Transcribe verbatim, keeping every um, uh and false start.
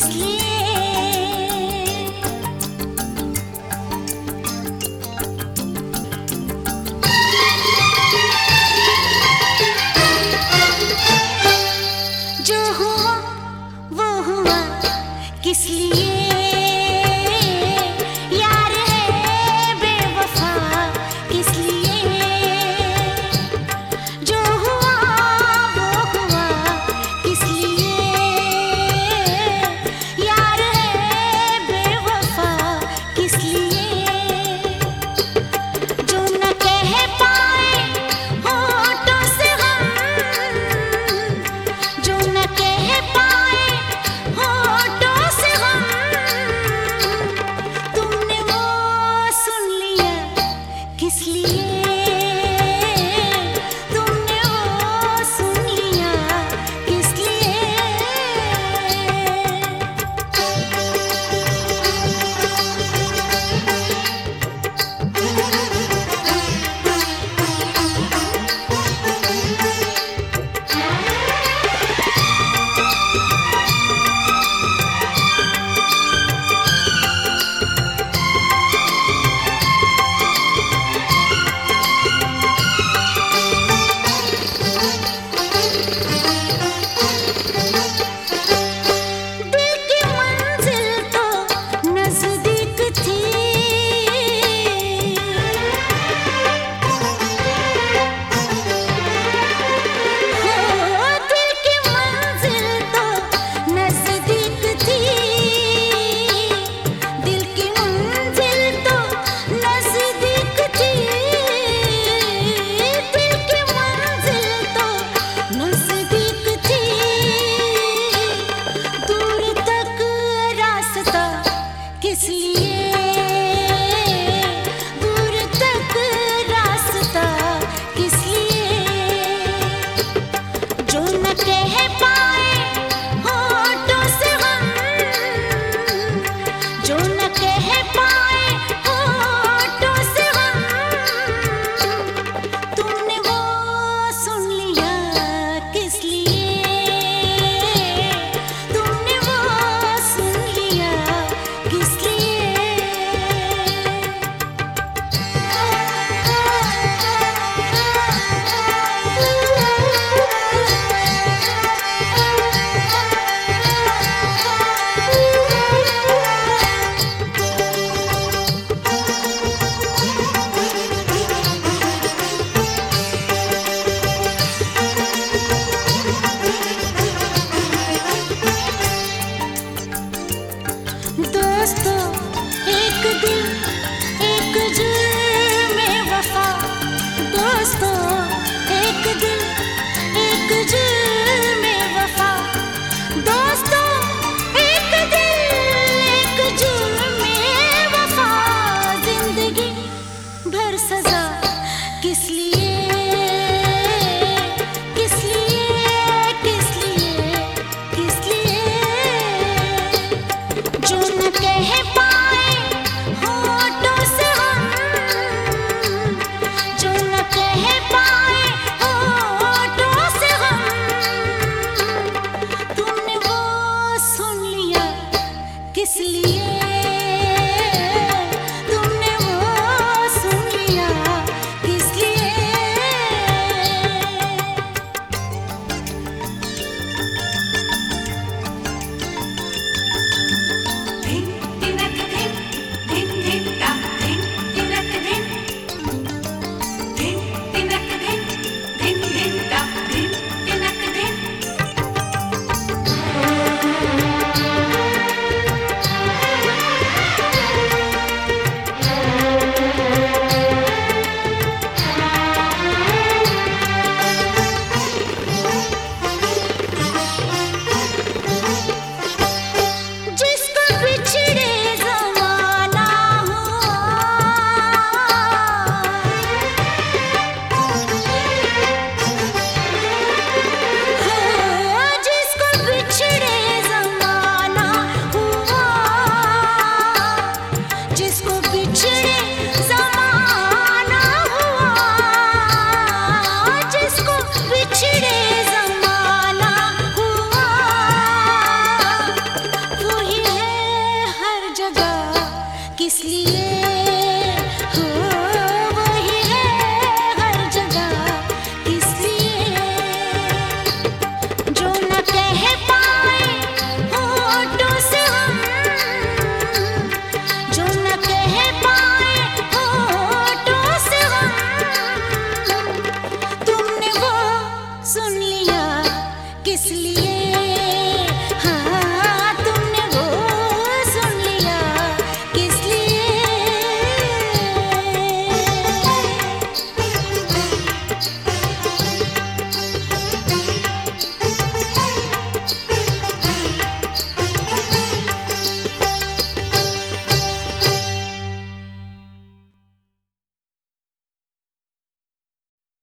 किस लिए? जो हुआ वो हुआ किस लिए? यार है बेवफा किस लिए? जो हुआ वो हुआ किस लिए? यार है बेवफा किस लिए? जो न कह पाए होठों से हम, जो न कह पाए होठों से हम, तुमने वो सुन लिया किस लिए? तुमने वो सुन लिया किस लिए? दिल की मंजिल तो नजदीक थी, हो दिल की मंजिल तो नजदीक थी, दिल की मंजिल तो नजदीक थी, दिल की मंजिल तो नजदीक थी। दूर तक रास्ता किस लिए? दूर तक रास्ता किस लिए? जो न कह पाए होठों से हम, जो न कह पाए होठों से हम, तुमने वो सुन लिया किस लिए? तुमने वो सुन लिया किस लिए? दोस्तों एक दिल एक जुर्म वफा, दोस्तों एक दिल एक जुर्म वफा, दोस्तों एक दिल एक जुर्म वफा, जिंदगी भर सजा किस लिए? किस लिए? किस लिए? किस लिए? जो न कह पाए होठों से हम, जो न कह पाए होठों से हम, इसलिए